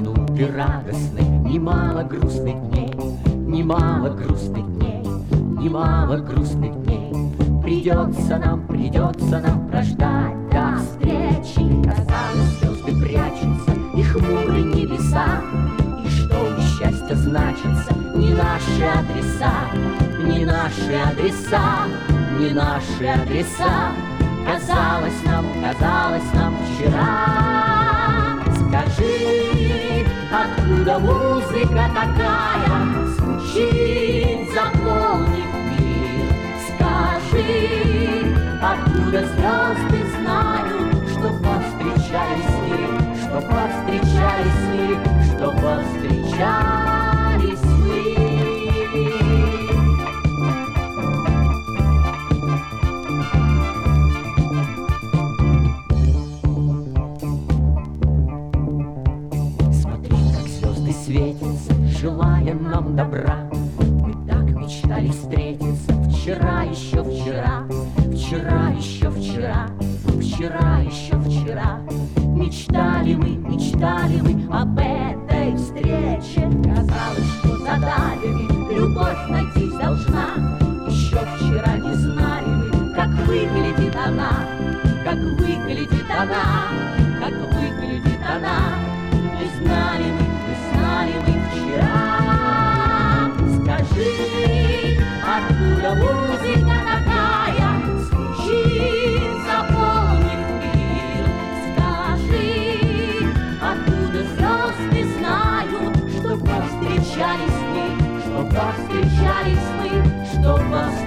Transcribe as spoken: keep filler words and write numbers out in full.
минуты радостных, немало грустных дней, немало грустных дней, немало грустных дней. Придется нам, придется нам прождать до встречи. Казалось, звезды прячутся и хмурые небеса, и что несчастье значится, не наши адреса, не наши адреса, не наши адреса. Казалось нам, казалось нам вчера. Скажи, откуда музыка такая звучит, заполнив мир? Скажи, откуда звезды знают, что повстречались мы, что повстречались мы, что повстречались мы? Светится, желая нам добра. Мы так мечтали встретиться вчера, еще вчера, вчера, еще вчера, вчера, еще вчера. Мечтали мы, мечтали мы об этой встрече. Казалось, что за далями любовь найтись должна. Еще вчера не знали мы, как выглядит она, как выглядит она, как выглядит она. Не знали мы, знали мы вчера. Скажи, откуда музыка такая звучит, заполнив мир? Скажи, откуда звезды знают, что повстречались мы, что повстречались мы, что повстречались